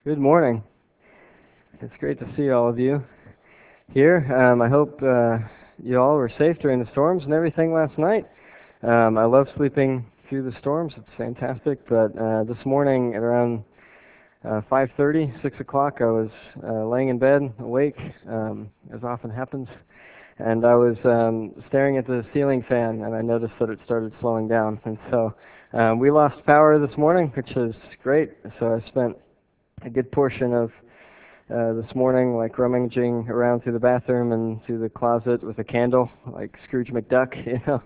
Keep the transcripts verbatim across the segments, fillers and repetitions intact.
Good morning. It's great to see all of you here. Um, I hope uh, you all were safe during the storms and everything last night. Um, I love sleeping through the storms. It's fantastic. But uh, this morning at around uh, five thirty, six o'clock, I was uh, laying in bed, awake, um, as often happens, and I was um, staring at the ceiling fan, and I noticed that it started slowing down. And so um, we lost power this morning, which is great. So I spent a good portion of uh, this morning, like rummaging around through the bathroom and through the closet with a candle, like Scrooge McDuck, you know.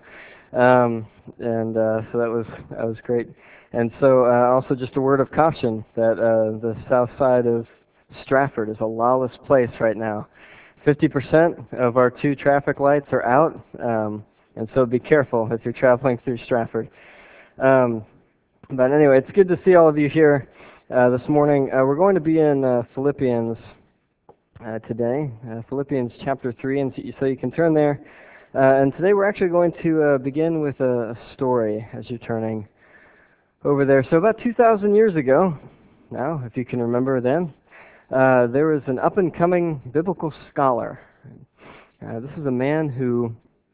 Um, and uh, so that was that was great. And so uh, also just a word of caution that uh, the south side of Stratford is a lawless place right now. fifty percent of our two traffic lights are out, um, and so be careful if you're traveling through Stratford. Um, but anyway, it's good to see all of you here uh, this morning. Uh, we're going to be in uh, Philippians uh, today, uh, Philippians chapter three, and so you, so you can turn there. Uh, and today we're actually going to uh, begin with a, a story as you're turning over there. So about two thousand years ago, now, if you can remember then, uh, there was an up-and-coming biblical scholar. Uh, this is a man who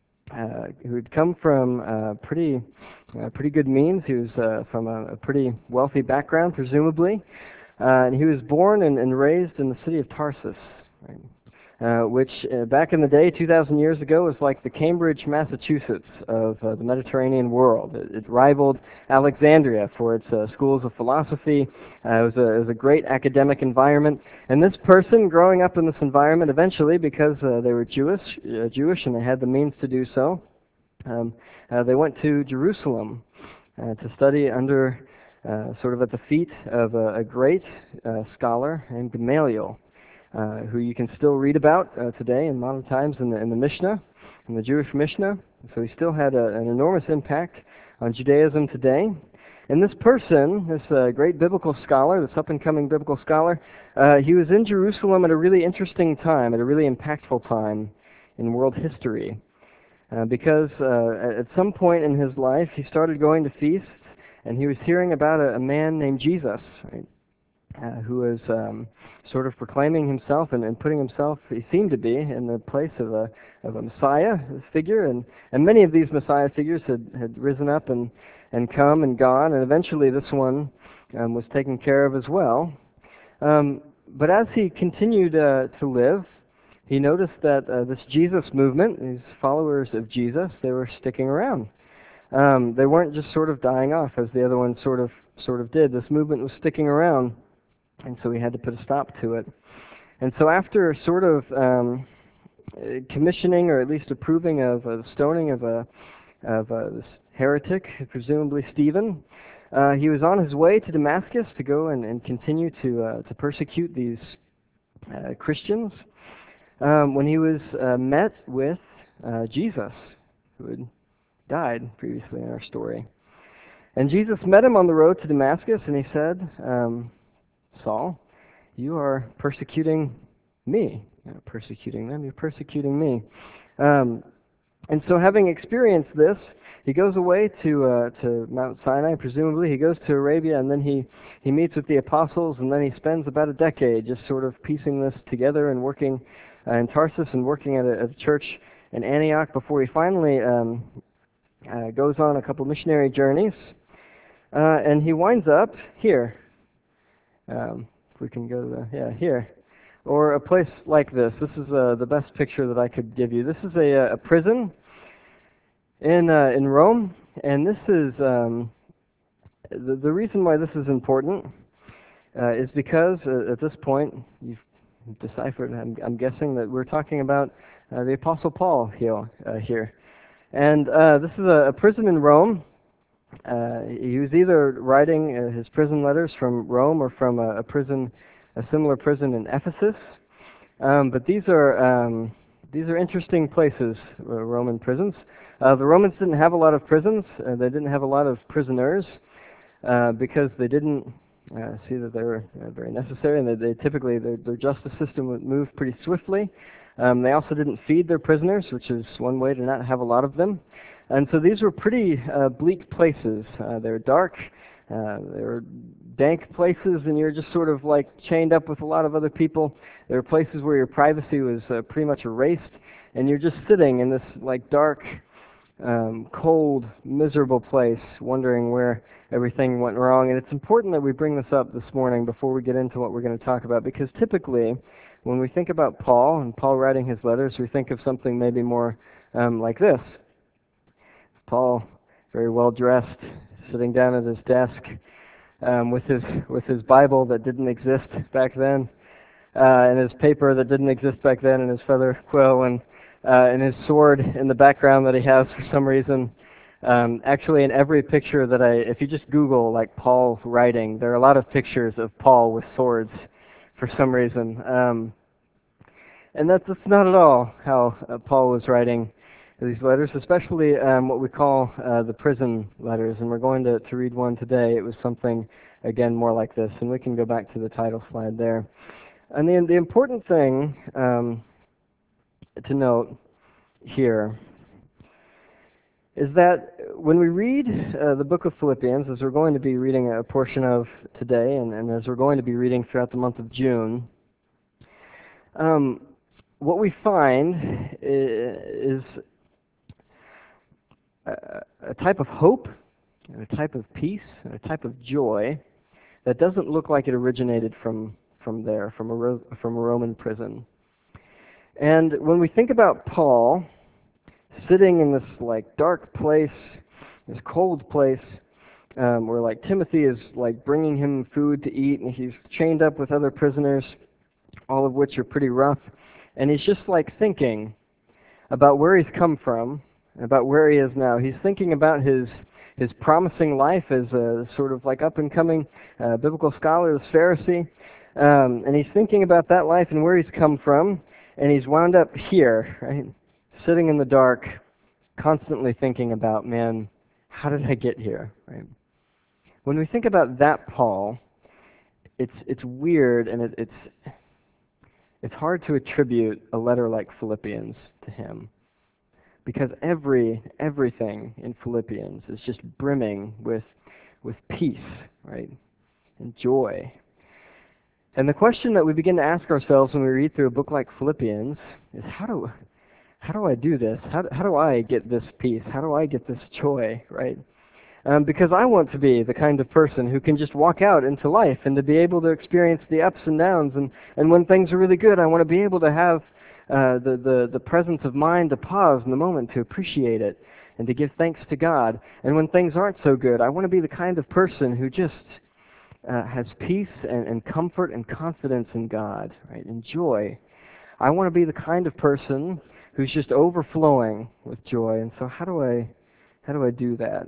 uh, who had come from uh, pretty uh, pretty good means. He was uh, from a, a pretty wealthy background, presumably, uh, and he was born and, and raised in the city of Tarsus. Right? Uh, which uh, back in the day, two thousand years ago, was like the Cambridge, Massachusetts of uh, the Mediterranean world. It, it rivaled Alexandria for its uh, schools of philosophy. Uh, it, was a, it was a great academic environment. And this person, growing up in this environment, eventually, because uh, they were Jewish, uh, Jewish and they had the means to do so, um, uh, they went to Jerusalem uh, to study under, uh, sort of at the feet of a, a great uh, scholar named Gamaliel. Uh, who you can still read about uh, today in modern times in the, in the Mishnah, in the Jewish Mishnah. So he still had a, an enormous impact on Judaism today. And this person, this uh, great biblical scholar, this up-and-coming biblical scholar, uh, he was in Jerusalem at a really interesting time, at a really impactful time in world history. Uh, because uh, at some point in his life, he started going to feasts, and he was hearing about a, a man named Jesus, right? Uh, who was um, sort of proclaiming himself and, and putting himself, he seemed to be, in the place of a of a Messiah figure, and, and many of these Messiah figures had, had risen up and, and come and gone, and eventually this one um, was taken care of as well. Um, but as he continued uh, to live, he noticed that uh, this Jesus movement, these followers of Jesus, they were sticking around. Um, they weren't just sort of dying off as the other ones sort of sort of did. This movement was sticking around. And so we had to put a stop to it. And so after sort of um, commissioning, or at least approving of uh, the stoning of, a, of uh, this heretic, presumably Stephen, uh, he was on his way to Damascus to go and, and continue to, uh, to persecute these uh, Christians um, when he was uh, met with uh, Jesus, who had died previously in our story. And Jesus met him on the road to Damascus, and he said, um, Saul, you are persecuting me. You're not persecuting them, you're persecuting me. Um, and so having experienced this, he goes away to uh, to Mount Sinai, presumably. He goes to Arabia, and then he, he meets with the apostles, and then he spends about a decade just sort of piecing this together and working uh, in Tarsus and working at a, at a church in Antioch before he finally um, uh, goes on a couple missionary journeys. Uh, and he winds up here. Um, if we can go to the, yeah, here. Or a place like this. This is uh, the best picture that I could give you. This is a, a prison in uh, in Rome, and this is, um, the, the reason why this is important uh, is because uh, at this point, you've deciphered, I'm, I'm guessing, that we're talking about uh, the Apostle Paul here. Uh, here. And uh, this is a, a prison in Rome. Uh, he was either writing uh, his prison letters from Rome or from a, a prison, a similar prison in Ephesus. Um, but these are um, these are interesting places, uh, Roman prisons. Uh, the Romans didn't have a lot of prisons. Uh, they didn't have a lot of prisoners uh, because they didn't uh, see that they were uh, very necessary, and they, they typically their, their justice system would move pretty swiftly. Um, they also didn't feed their prisoners, which is one way to not have a lot of them. And so these were pretty uh, bleak places. Uh, they were dark. Uh, they were dank places and you're just sort of like chained up with a lot of other people. There are places where your privacy was uh, pretty much erased, and you're just sitting in this like dark, um, cold, miserable place, wondering where everything went wrong. And it's important that we bring this up this morning before we get into what we're going to talk about, because typically when we think about Paul and Paul writing his letters, we think of something maybe more um, like this. Paul, very well dressed, sitting down at his desk um, with his with his Bible that didn't exist back then, uh, and his paper that didn't exist back then, and his feather quill, and uh, and his sword in the background that he has for some reason. Um, actually, in every picture that I, if you just Google like Paul writing, there are a lot of pictures of Paul with swords for some reason. Um, and that's, that's not at all how uh, Paul was writing these letters, especially um, what we call uh, the prison letters. And we're going to, to read one today. It was something, again, more like this. And we can go back to the title slide there. And the, the important thing um, to note here is that when we read uh, the book of Philippians, as we're going to be reading a portion of today, and, and as we're going to be reading throughout the month of June, um, what we find is a, a type of hope, and a type of peace, and a type of joy that doesn't look like it originated from, from there, from a, Ro- from a Roman prison. And when we think about Paul sitting in this like dark place, this cold place, um, where like Timothy is like bringing him food to eat, and he's chained up with other prisoners, all of which are pretty rough, and he's just like thinking about where he's come from, about where he is now. He's thinking about his his promising life as a sort of like up and coming uh, biblical scholar, this Pharisee, um, and he's thinking about that life and where he's come from, and he's wound up here, right? Sitting in the dark, constantly thinking about, man, how did I get here? Right? When we think about that Paul, it's it's weird and it, it's it's hard to attribute a letter like Philippians to him, because every everything in Philippians is just brimming with with peace, right, and joy. And the question that we begin to ask ourselves when we read through a book like Philippians is, how do How do I do this? How, how do I get this peace? How do I get this joy, right? Um, because I want to be the kind of person who can just walk out into life and to be able to experience the ups and downs. And, and when things are really good, I want to be able to have uh, the, the, the presence of mind to pause in the moment, to appreciate it, and to give thanks to God. And when things aren't so good, I want to be the kind of person who just uh, has peace and, and comfort and confidence in God, right, and joy. I want to be the kind of person who's just overflowing with joy. And so how do I how do I do that?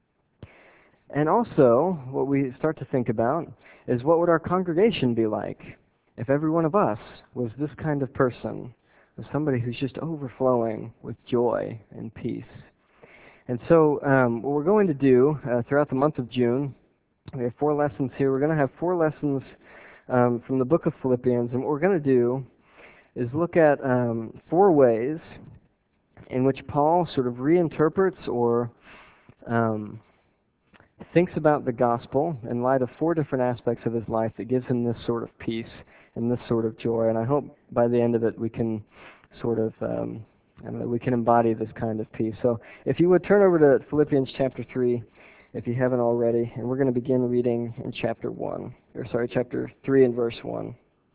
And also, what we start to think about is, what would our congregation be like if every one of us was this kind of person, was somebody who's just overflowing with joy and peace? And so um, what we're going to do uh, throughout the month of June, we have four lessons here. We're going to have four lessons um, from the book of Philippians, and what we're going to do is look at um, four ways in which Paul sort of reinterprets or um, thinks about the gospel in light of four different aspects of his life that gives him this sort of peace and this sort of joy. And I hope by the end of it we can sort of, um, I don't know, we can embody this kind of peace. So if you would turn over to Philippians chapter three, if you haven't already, and we're going to begin reading in chapter one, or sorry, chapter three and verse one.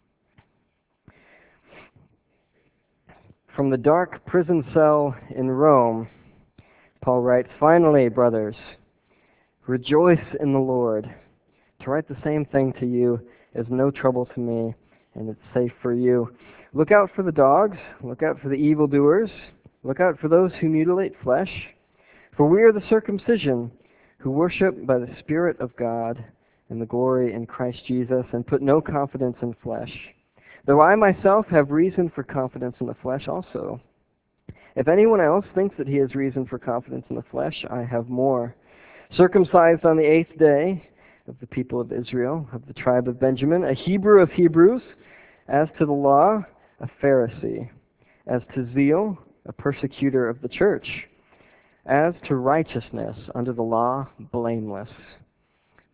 From the dark prison cell in Rome, Paul writes, "Finally, brothers, rejoice in the Lord. To write the same thing to you is no trouble to me, and it's safe for you. Look out for the dogs, look out for the evildoers, look out for those who mutilate flesh. For we are the circumcision, who worship by the Spirit of God and the glory in Christ Jesus, and put no confidence in flesh. Though I myself have reason for confidence in the flesh also. If anyone else thinks that he has reason for confidence in the flesh, I have more. Circumcised on the eighth day, of the people of Israel, of the tribe of Benjamin, a Hebrew of Hebrews, as to the law, a Pharisee, as to zeal, a persecutor of the church, as to righteousness under the law, blameless.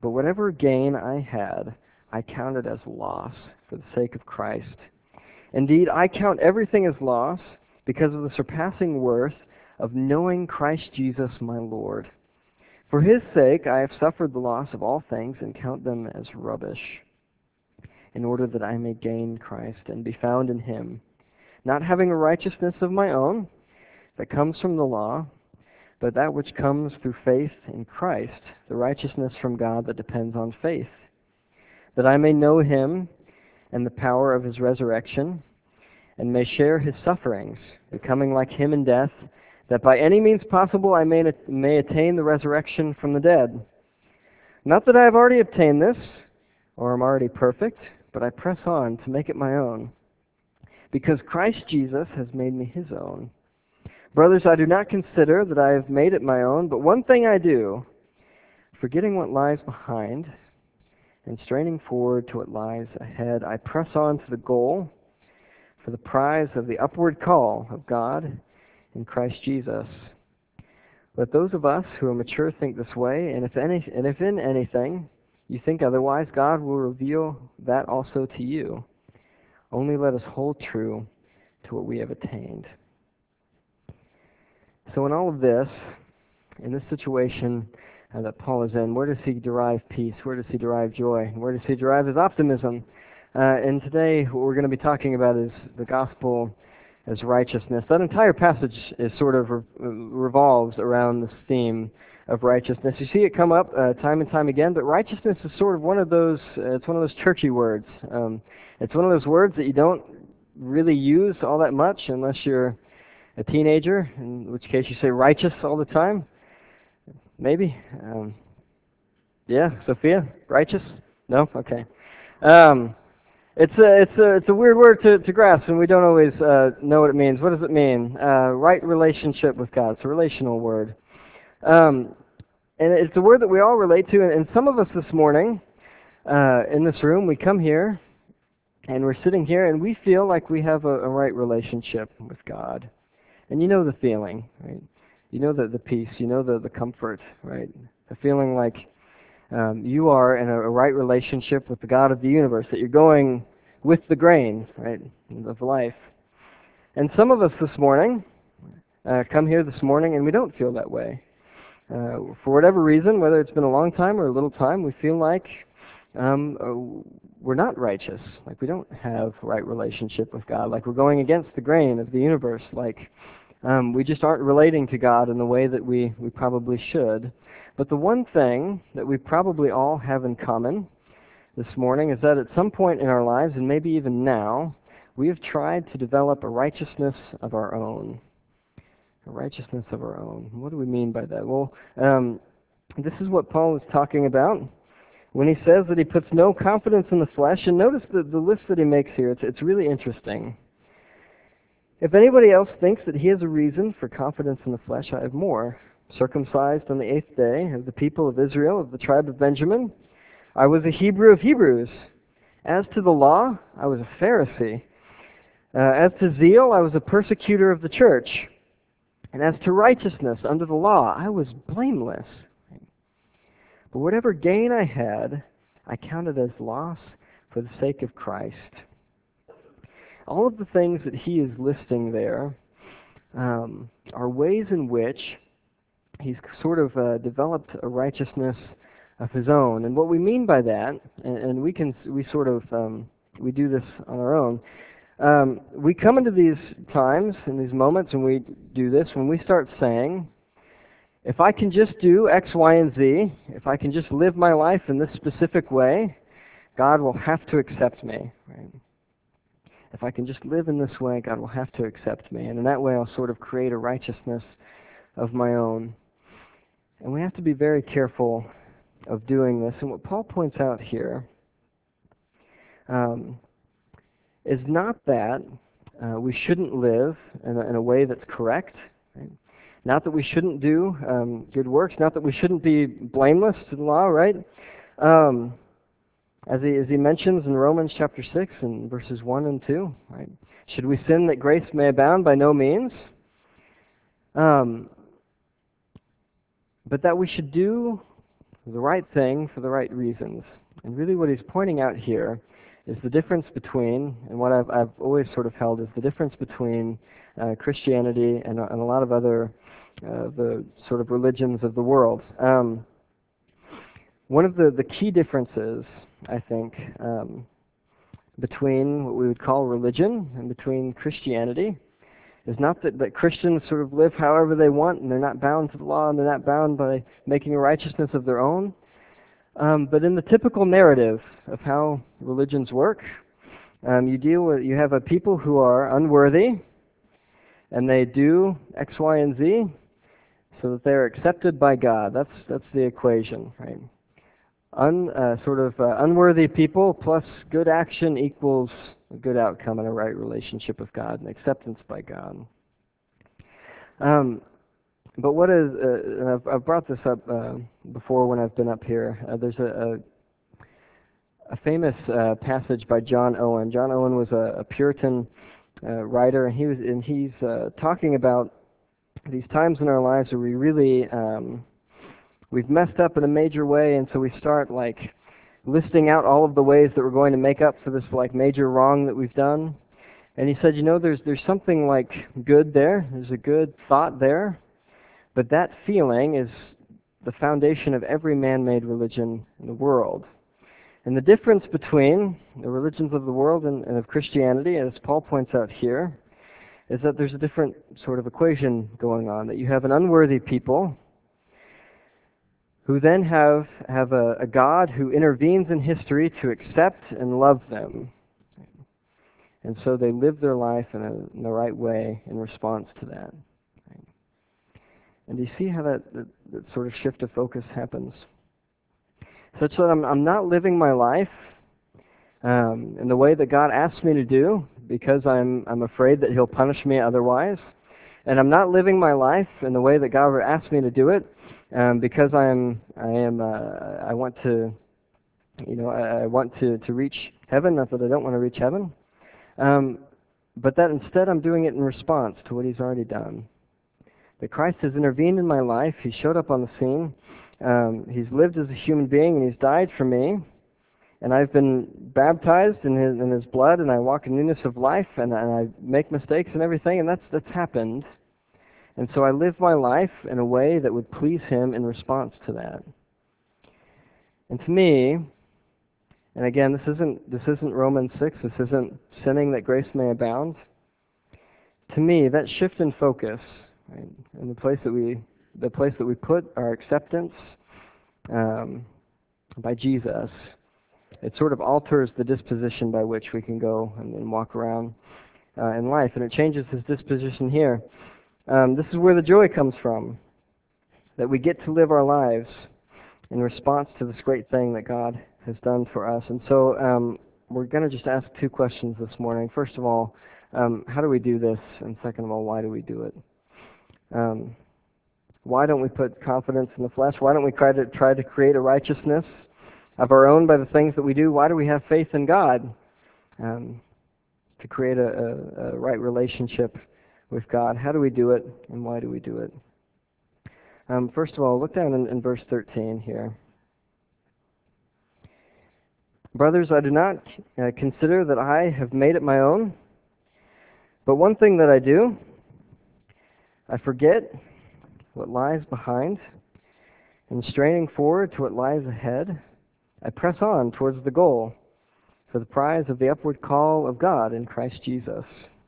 But whatever gain I had, I counted as loss for the sake of Christ. Indeed, I count everything as loss because of the surpassing worth of knowing Christ Jesus my Lord. For his sake I have suffered the loss of all things and count them as rubbish, in order that I may gain Christ and be found in him, not having a righteousness of my own that comes from the law, but that which comes through faith in Christ, the righteousness from God that depends on faith, that I may know him and the power of his resurrection, and may share his sufferings, becoming like him in death, that by any means possible I may, may attain the resurrection from the dead. Not that I have already obtained this, or am already perfect, but I press on to make it my own, because Christ Jesus has made me his own. Brothers, I do not consider that I have made it my own, but one thing I do, forgetting what lies behind and straining forward to what lies ahead, I press on to the goal for the prize of the upward call of God in Christ Jesus. Let those of us who are mature think this way, and if any, and if in anything you think otherwise, God will reveal that also to you. Only let us hold true to what we have attained. So in all of this, in this situation uh, that Paul is in, where does he derive peace? Where does he derive joy? Where does he derive his optimism? Uh, and today what we're going to be talking about is the gospel as righteousness. That entire passage is sort of re- revolves around this theme of righteousness. You see it come up uh, time and time again, but righteousness is sort of one of those, uh, it's one of those churchy words. Um, it's one of those words that you don't really use all that much unless you're a teenager, in which case you say righteous all the time. Maybe. Um, yeah, Sophia? Righteous? No? Okay. Um, it's a it's a it's a weird word to, to grasp, and we don't always uh, know what it means. What does it mean? Uh, right relationship with God. It's a relational word, um, and it's a word that we all relate to. And, and some of us this morning uh, in this room, we come here, and we're sitting here, and we feel like we have a, a right relationship with God. And you know the feeling, right? You know the, the peace, you know the, the comfort, right? The feeling like um, you are in a, a right relationship with the God of the universe, that you're going with the grain, right, of life. And some of us this morning uh, come here this morning and we don't feel that way. Uh, for whatever reason, whether it's been a long time or a little time, we feel like um, uh, we're not righteous, like we don't have a right relationship with God, like we're going against the grain of the universe, like Um, we just aren't relating to God in the way that we, we probably should. But the one thing that we probably all have in common this morning is that at some point in our lives, and maybe even now, we have tried to develop a righteousness of our own. A righteousness of our own. What do we mean by that? Well, um, this is what Paul is talking about when he says that he puts no confidence in the flesh. And notice the, the list that he makes here. It's, it's really interesting. If anybody else thinks that he has a reason for confidence in the flesh, I have more. Circumcised on the eighth day of the people of Israel, of the tribe of Benjamin, I was a Hebrew of Hebrews. As to the law, I was a Pharisee. Uh, as to zeal, I was a persecutor of the church. And as to righteousness under the law, I was blameless. But whatever gain I had, I counted as loss for the sake of Christ. All of the things that he is listing there um, are ways in which he's sort of uh, developed a righteousness of his own. And what we mean by that, and, and we can we sort of um, we do this on our own. Um, we come into these times and these moments, and we do this when we start saying, if I can just do X, Y, and Z, if I can just live my life in this specific way, God will have to accept me. Right? If I can just live in this way, God will have to accept me. And in that way, I'll sort of create a righteousness of my own. And we have to be very careful of doing this. And what Paul points out here um, is not that uh, we shouldn't live in a, in a way that's correct. Right? Not that we shouldn't do um, good works. Not that we shouldn't be blameless to the law, right? Um, As he, as he mentions in Romans chapter six and verses one and two, right? Should we sin that grace may abound? By no means. Um, but that we should do the right thing for the right reasons. And really what he's pointing out here is the difference between, and what I've, I've always sort of held is the difference between uh, Christianity and, and a lot of other uh, the sort of religions of the world. Um, one of the, the key differences, I think, um, between what we would call religion and between Christianity is not that, that Christians sort of live however they want and they're not bound to the law and they're not bound by making a righteousness of their own. Um, but in the typical narrative of how religions work, um, you deal with you have a people who are unworthy, and they do X, Y, and Z, so that they're accepted by God. That's that's the equation, right? Un, uh, sort of uh, unworthy people plus good action equals a good outcome and a right relationship with God and acceptance by God. Um, but what is, uh, and I've, I've brought this up uh, before when I've been up here. Uh, there's a, a, a famous uh, passage by John Owen. John Owen was a, a Puritan uh, writer, and he was and he's uh, talking about these times in our lives where we really um, we've messed up in a major way, and so we start like listing out all of the ways that we're going to make up for this like major wrong that we've done. And he said, you know, there's there's something like good there. There's a good thought there, but that feeling is the foundation of every man-made religion in the world. And the difference between the religions of the world and, and of Christianity, as Paul points out here, is that there's a different sort of equation going on. That you have an unworthy people who then have, have a, a God who intervenes in history to accept and love them. And so they live their life in, a, in the right way in response to that. And do you see how that, that, that sort of shift of focus happens? Such that I'm, I'm not living my life um, in the way that God asks me to do because I'm, I'm afraid that He'll punish me otherwise. And I'm not living my life in the way that God would ask me to do it um, because I'm, I am, uh, I want to, you know, I, I want to, to reach heaven. Not that I don't want to reach heaven, um, but that instead I'm doing it in response to what He's already done. That Christ has intervened in my life. He showed up on the scene. Um, he's lived as a human being, and He's died for me. And I've been baptized in His, in his blood, and I walk in newness of life, and, and I make mistakes and everything, and that's that's happened. And so I live my life in a way that would please Him in response to that. And to me, and again, this isn't this isn't Romans six. This isn't sinning that grace may abound. To me, that shift in focus, right, and the place that we the place that we put our acceptance um, by Jesus, it sort of alters the disposition by which we can go and, and walk around uh, in life, and it changes His disposition here. Um, this is where the joy comes from, that we get to live our lives in response to this great thing that God has done for us. And so um, we're going to just ask two questions this morning. First of all, um, how do we do this? And second of all, why do we do it? Um, why don't we put confidence in the flesh? Why don't we try to try to create a righteousness of our own by the things that we do? Why do we have faith in God um, to create a, a, a right relationship with God? How do we do it, and why do we do it? Um, first of all, look down in, in verse thirteen here. Brothers, I do not uh, consider that I have made it my own, but one thing that I do, I forget what lies behind, and straining forward to what lies ahead, I press on towards the goal for the prize of the upward call of God in Christ Jesus.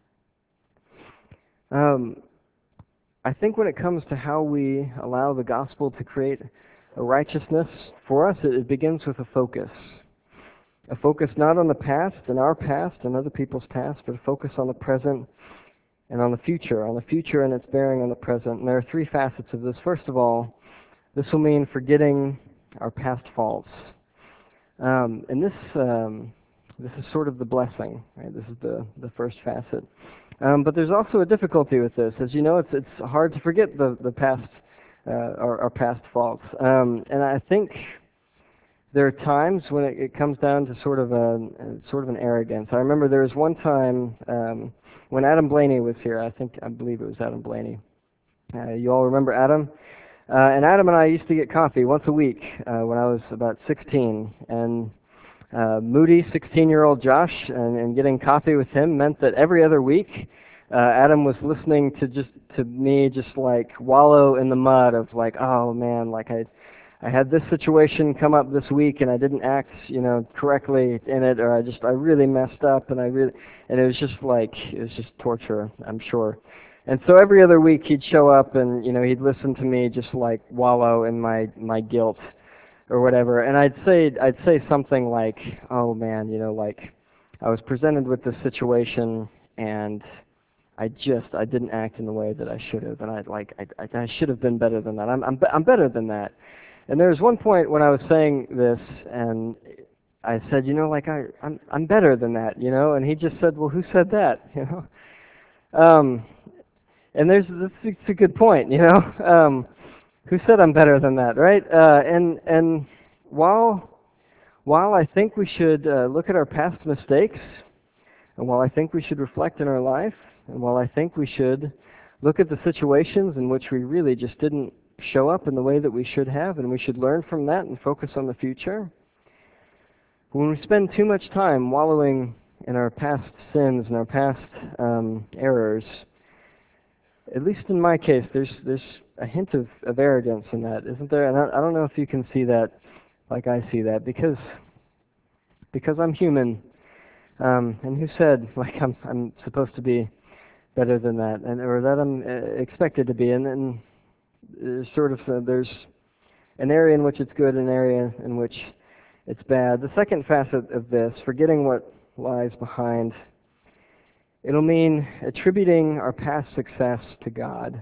Um, I think when it comes to how we allow the gospel to create a righteousness for us, it, it begins with a focus. A focus not on the past and our past and other people's past, but a focus on the present and on the future, on the future and its bearing on the present. And there are three facets of this. First of all, this will mean forgetting our past faults. Um, and this um, this is sort of the blessing, right? This is the, the first facet. Um, but there's also a difficulty with this. As you know, it's it's hard to forget the, the past, uh, our, our past faults. Um, and I think there are times when it, it comes down to sort of a, a sort of an arrogance. I remember there was one time um, when Adam Blaney was here. I think I believe it was Adam Blaney. Uh, you all remember Adam? Uh, and Adam and I used to get coffee once a week uh, when I was about sixteen. And uh, moody sixteen-year-old Josh and, and getting coffee with him meant that every other week uh, Adam was listening to just to me just like wallow in the mud of like, oh man, like I I had this situation come up this week and I didn't act, you know, correctly in it, or I just I really messed up and I really and it was just like it was just torture, I'm sure. And so every other week he'd show up and, you know, he'd listen to me just like wallow in my my guilt or whatever. And I'd say I'd say something like, "Oh man, you know, like I was presented with this situation and I just I didn't act in the way that I should have, and I like I I, I should have been better than that. I'm I'm be- I'm better than that." And there was one point when I was saying this, and I said, "You know, like I I'm I'm better than that, you know." And he just said, "Well, who said that?" You know. Um, and there's that's it's a good point, you know. Um, who said I'm better than that, right? Uh, and and while while I think we should uh, look at our past mistakes, and while I think we should reflect in our life, and while I think we should look at the situations in which we really just didn't show up in the way that we should have, and we should learn from that and focus on the future, when we spend too much time wallowing in our past sins and our past um, errors, at least in my case, there's there's a hint of, of arrogance in that, isn't there? And I, I don't know if you can see that like I see that, because because I'm human. Um, and who said like I'm I'm supposed to be better than that, and or that I'm uh, expected to be? And then there's sort of uh, there's an area in which it's good, an area in which it's bad. The second facet of this, forgetting what lies behind, it'll mean attributing our past success to God.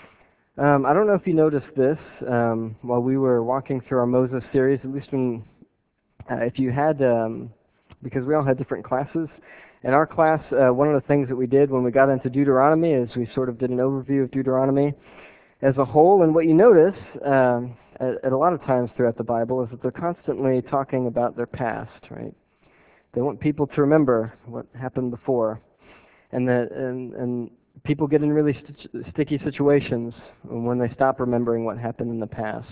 Um, I don't know if you noticed this um, while we were walking through our Moses series, at least when, uh, if you had, um, because we all had different classes. In our class, uh, one of the things that we did when we got into Deuteronomy is we sort of did an overview of Deuteronomy as a whole. And what you notice um, at, at a lot of times throughout the Bible is that they're constantly talking about their past, right? They want people to remember what happened before. And that and, and people get in really st- sticky situations when they stop remembering what happened in the past.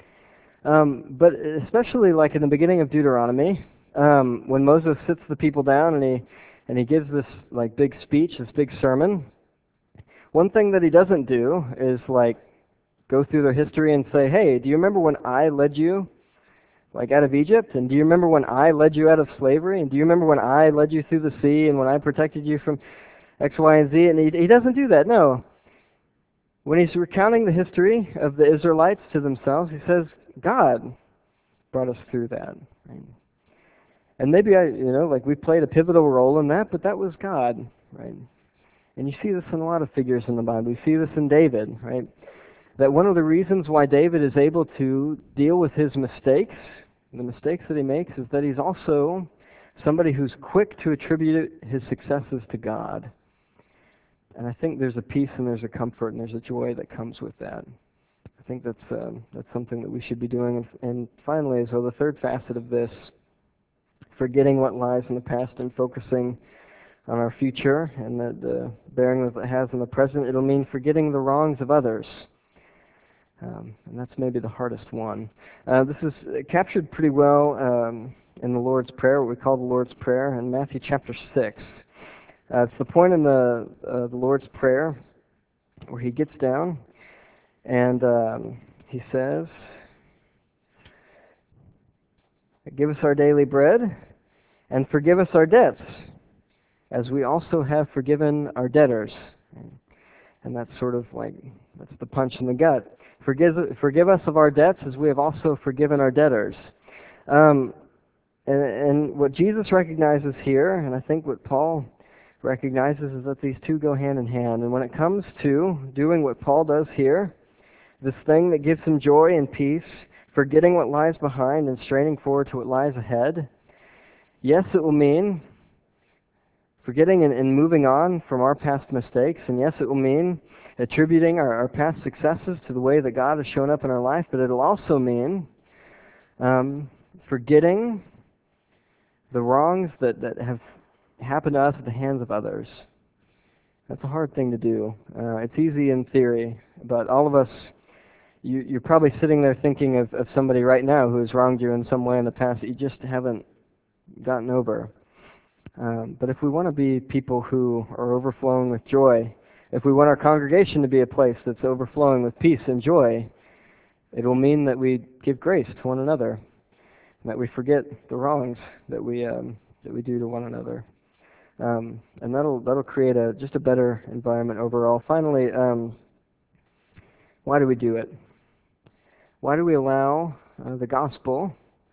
Um, but especially like in the beginning of Deuteronomy, um, when Moses sits the people down and he and he gives this like big speech, this big sermon, one thing that he doesn't do is like go through their history and say, "Hey, do you remember when I led you like out of Egypt? And do you remember when I led you out of slavery? And do you remember when I led you through the sea and when I protected you from X, Y, and Z?" And he, he doesn't do that, no. When he's recounting the history of the Israelites to themselves, he says, God brought us through that. Right? And maybe I, you know, like we played a pivotal role in that, but that was God, right? And you see this in a lot of figures in the Bible. You see this in David, right? That one of the reasons why David is able to deal with his mistakes, the mistakes that he makes, is that he's also somebody who's quick to attribute his successes to God. And I think there's a peace and there's a comfort and there's a joy that comes with that. I think that's um, that's something that we should be doing. And, and finally, so the third facet of this, forgetting what lies in the past and focusing on our future and the, the bearing that it has in the present, it'll mean forgetting the wrongs of others. Um, and that's maybe the hardest one. Uh, this is captured pretty well um, in the Lord's Prayer, what we call the Lord's Prayer, in Matthew chapter six. Uh, it's the point in the, uh, the Lord's Prayer where he gets down and um, he says, "Give us our daily bread and forgive us our debts, as we also have forgiven our debtors." And that's sort of like, that's the punch in the gut. Forgive, forgive us of our debts as we have also forgiven our debtors. Um, and, and what Jesus recognizes here, and I think what Paul recognizes, is that these two go hand in hand. And when it comes to doing what Paul does here, this thing that gives him joy and peace, forgetting what lies behind and straining forward to what lies ahead, yes, it will mean forgetting and, and moving on from our past mistakes, and yes, it will mean attributing our, our past successes to the way that God has shown up in our life, but it'll also mean um, forgetting the wrongs that, that have happened to us at the hands of others. That's a hard thing to do. Uh, it's easy in theory, but all of us you, you're probably sitting there thinking of, of somebody right now who has wronged you in some way in the past that you just haven't gotten over. Um, but if we want to be people who are overflowing with joy, if we want our congregation to be a place that's overflowing with peace and joy, it will mean that we give grace to one another, that we forget the wrongs that we um, that we do to one another, um, and that'll that'll create a just a better environment overall. Finally, um, why do we do it? Why do we allow uh, the gospel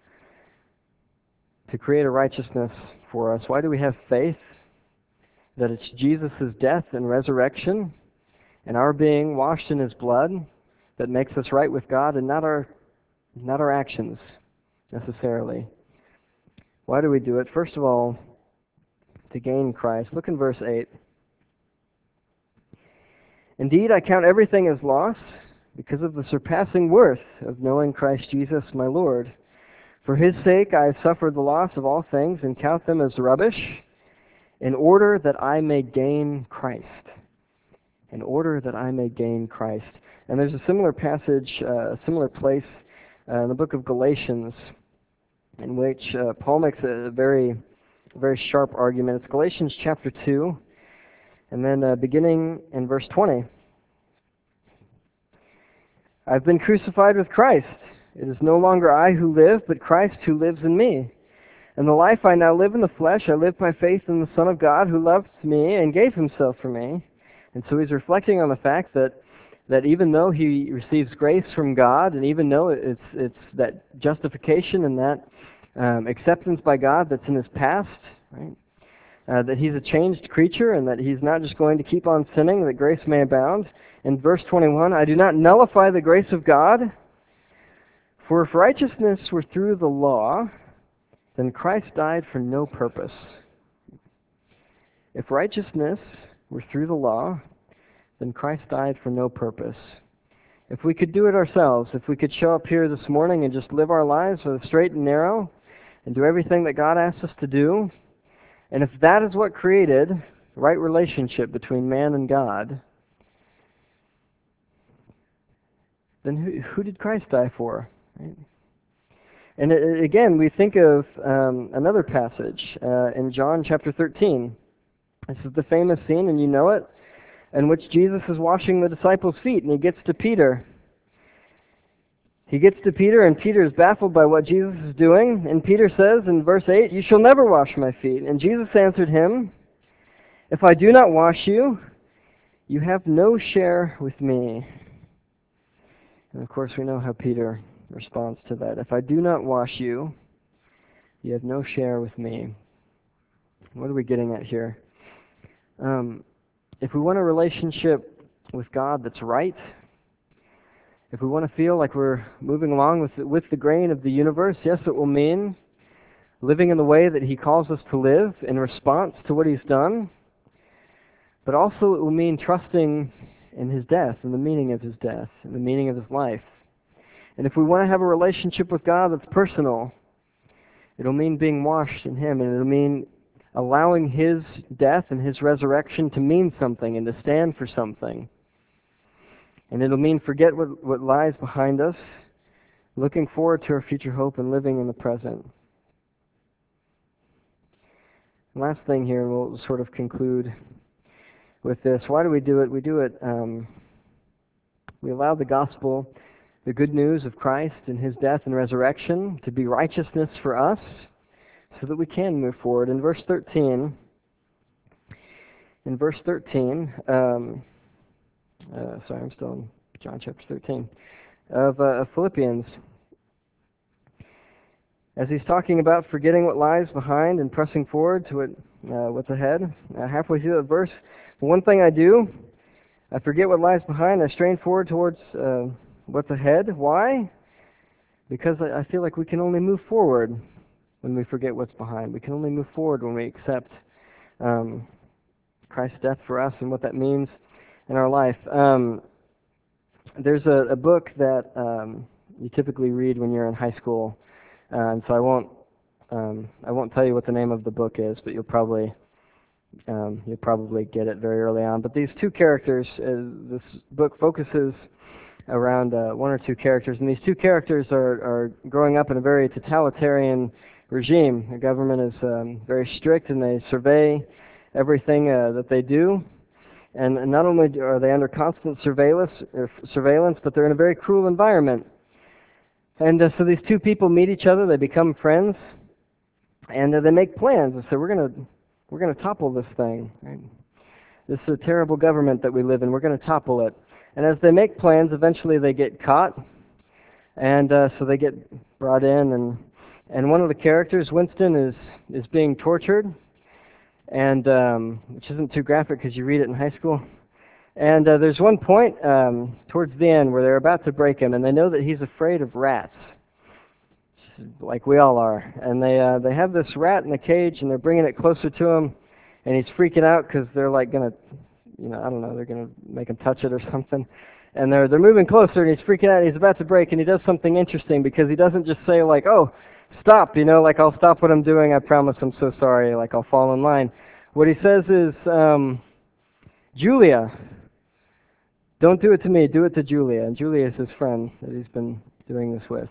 to create a righteousness for us? Why do we have faith that it's Jesus' death and resurrection and our being washed in His blood that makes us right with God, and not our not our actions necessarily? Why do we do it? First of all, to gain Christ. Look in verse eight. Indeed, I count everything as loss because of the surpassing worth of knowing Christ Jesus my Lord. For His sake I have suffered the loss of all things and count them as rubbish, in order that I may gain Christ. In order that I may gain Christ. And there's a similar passage, uh, a similar place uh, in the book of Galatians, in which uh, Paul makes a very, very sharp argument. It's Galatians chapter two, and then uh, beginning in verse twenty. I've been crucified with Christ. It is no longer I who live, but Christ who lives in me. And the life I now live in the flesh, I live by faith in the Son of God who loved me and gave Himself for me. And so he's reflecting on the fact that that even though he receives grace from God, and even though it's it's that justification and that um, acceptance by God that's in his past, right? Uh, that he's a changed creature, and that he's not just going to keep on sinning, that grace may abound. In verse twenty-one, I do not nullify the grace of God, for if righteousness were through the law, then Christ died for no purpose. If righteousness were through the law, then Christ died for no purpose. If we could do it ourselves, if we could show up here this morning and just live our lives with a straight and narrow, and do everything that God asks us to do, and if that is what created right relationship between man and God, then who, who did Christ die for? Right? And it, again, we think of um, another passage uh, in John chapter thirteen. This is the famous scene, and you know it, in which Jesus is washing the disciples' feet, and he gets to Peter. He gets to Peter, and Peter is baffled by what Jesus is doing. And Peter says in verse eight, "You shall never wash my feet." And Jesus answered him, "If I do not wash you, you have no share with me." And of course, we know how Peter responds to that. If I do not wash you, you have no share with me. What are we getting at here? Um, if we want a relationship with God that's right, if we want to feel like we're moving along with the, with the grain of the universe, yes, it will mean living in the way that He calls us to live in response to what He's done, but also it will mean trusting in His death and the meaning of His death and the meaning of His life. And if we want to have a relationship with God that's personal, it'll mean being washed in Him, and it'll mean allowing His death and His resurrection to mean something and to stand for something. And it'll mean forget what, what lies behind us, looking forward to our future hope and living in the present. Last thing here, we'll sort of conclude with this. Why do we do it? We do it, um, we allow the gospel, the good news of Christ and His death and resurrection, to be righteousness for us, so that we can move forward. In verse thirteen, in verse thirteen, um, uh, sorry, I'm still in John chapter thirteen, of, uh, of Philippians, as he's talking about forgetting what lies behind and pressing forward to what, uh, what's ahead, uh, halfway through that verse, one thing I do, I forget what lies behind, I strain forward towards uh, what's ahead. Why? Because I, I feel like we can only move forward when we forget what's behind. We can only move forward when we accept um, Christ's death for us and what that means in our life. Um, there's a, a book that um, you typically read when you're in high school, uh, and so I won't um, I won't tell you what the name of the book is, but you'll probably um, you'll probably get it very early on. But these two characters, uh, this book focuses around uh, one or two characters. And these two characters are, are growing up in a very totalitarian regime. The government is um, very strict, and they survey everything uh, that they do. And not only are they under constant surveillance, or surveillance, but they're in a very cruel environment. And uh, so these two people meet each other, they become friends, and uh, they make plans. They say, we're going to we're going to topple this thing. Right? This is a terrible government that we live in. We're going to topple it. And as they make plans, eventually they get caught, and uh, so they get brought in, and and one of the characters, Winston, is is being tortured, and um, which isn't too graphic because you read it in high school. And uh, there's one point um, towards the end where they're about to break him, and they know that he's afraid of rats, like we all are. And they uh, they have this rat in a cage, and they're bringing it closer to him, and he's freaking out because they're like gonna, you know, I don't know, they're gonna make him touch it or something. And they're they're moving closer, and he's freaking out. And he's about to break, and he does something interesting because he doesn't just say like, "Oh, stop," you know, like I'll stop what I'm doing. I promise. I'm so sorry. Like I'll fall in line. What he says is, um, "Julia, don't do it to me. Do it to Julia." And Julia is his friend that he's been doing this with.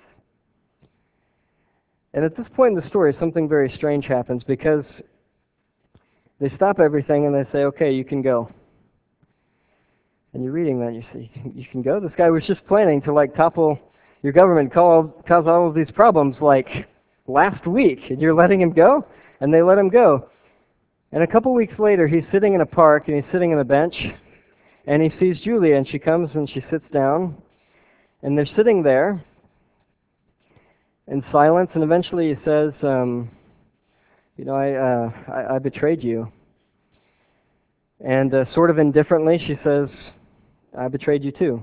And at this point in the story, something very strange happens because they stop everything and they say, "Okay, you can go." And you're reading that, and you say, "You can go? This guy was just planning to like topple your government, call, cause all of these problems like last week, and you're letting him go?" And they let him go. And a couple weeks later, he's sitting in a park, and he's sitting on a bench, and he sees Julia, and she comes and she sits down, and they're sitting there in silence, and eventually he says, um, "You know, I, uh, I, I betrayed you." And uh, sort of indifferently, she says, "I betrayed you too."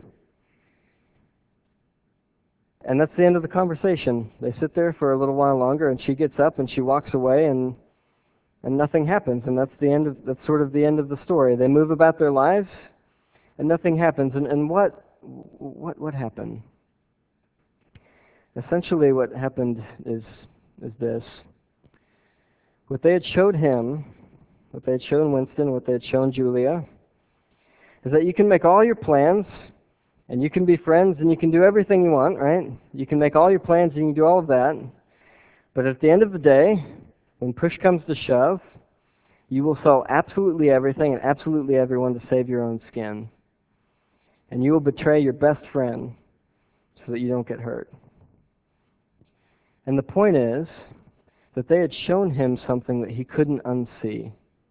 And that's the end of the conversation. They sit there for a little while longer, and she gets up and she walks away, and and nothing happens. And that's the end of that's sort of the end of the story. They move about their lives, and nothing happens. And and what what what happened? Essentially, what happened is is this: what they had showed him, what they had shown Winston, what they had shown Julia, is that you can make all your plans, and you can be friends, and you can do everything you want, right? You can make all your plans, and you can do all of that. But at the end of the day, when push comes to shove, you will sell absolutely everything and absolutely everyone to save your own skin. And you will betray your best friend so that you don't get hurt. And the point is that they had shown him something that he couldn't unsee.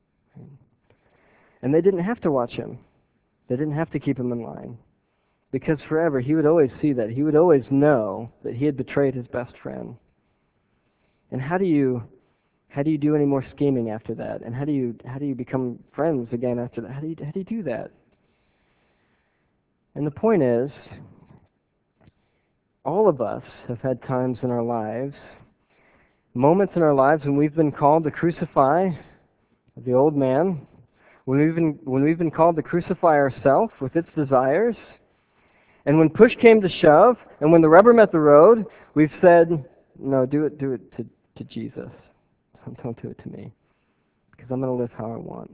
And they didn't have to watch him. They didn't have to keep him in line. Because forever he would always see that. He would always know that he had betrayed his best friend. And how do you how do you do any more scheming after that? And how do you how do you become friends again after that? How do you how do you do that? And the point is, all of us have had times in our lives, moments in our lives when we've been called to crucify the old man, when we've been when we've been called to crucify ourselves with its desires, and when push came to shove, and when the rubber met the road, we've said, "No, do it, do it to, to Jesus. Don't, don't do it to me, because I'm going to live how I want."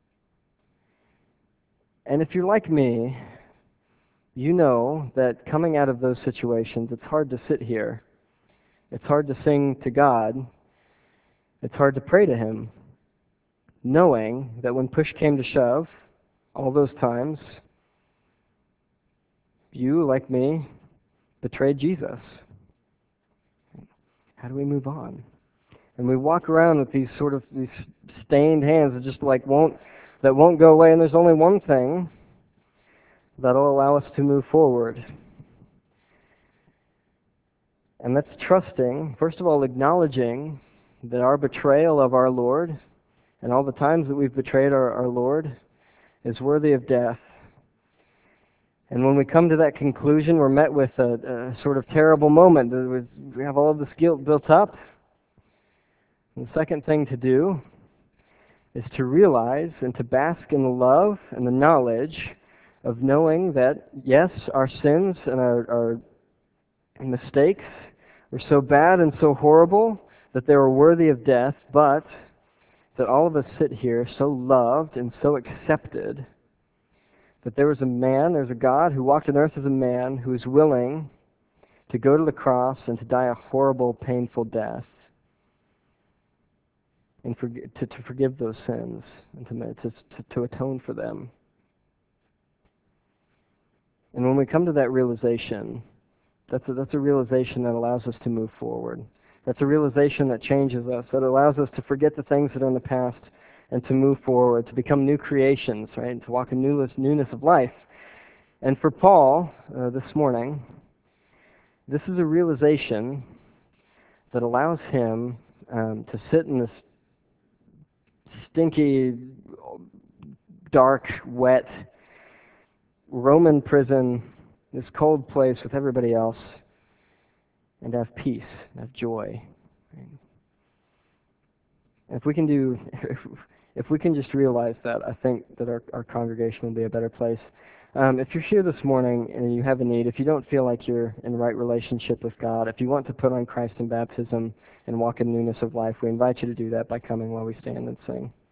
And if you're like me, you know that coming out of those situations, it's hard to sit here. It's hard to sing to God. It's hard to pray to Him, knowing that when push came to shove, all those times, you, like me, betrayed Jesus. How do we move on? And we walk around with these sort of these stained hands that just like won't that won't go away. And there's only one thing that'll allow us to move forward. And that's trusting, first of all, acknowledging that our betrayal of our Lord and all the times that we've betrayed our, our Lord is worthy of death. And when we come to that conclusion, we're met with a, a sort of terrible moment. We have all of this guilt built up. And the second thing to do is to realize and to bask in the love and the knowledge of knowing that, yes, our sins and our, our mistakes were so bad and so horrible that they were worthy of death, but that all of us sit here so loved and so accepted That there was a man, there's a God who walked on earth as a man who was willing to go to the cross and to die a horrible, painful death, and for, to, to forgive those sins and to, to, to, to atone for them. And when we come to that realization, that's a, that's a realization that allows us to move forward. That's a realization that changes us, that allows us to forget the things that are in the past and to move forward, to become new creations, right, and to walk in newness, newness of life. And for Paul, uh, this morning, this is a realization that allows him um, to sit in this stinky, dark, wet Roman prison, this cold place with everybody else, and have peace, and have joy. And if we can do, if, if we can just realize that, I think that our, our congregation will be a better place. Um, if you're here this morning and you have a need, if you don't feel like you're in right relationship with God, if you want to put on Christ in baptism and walk in newness of life, we invite you to do that by coming while we stand and sing.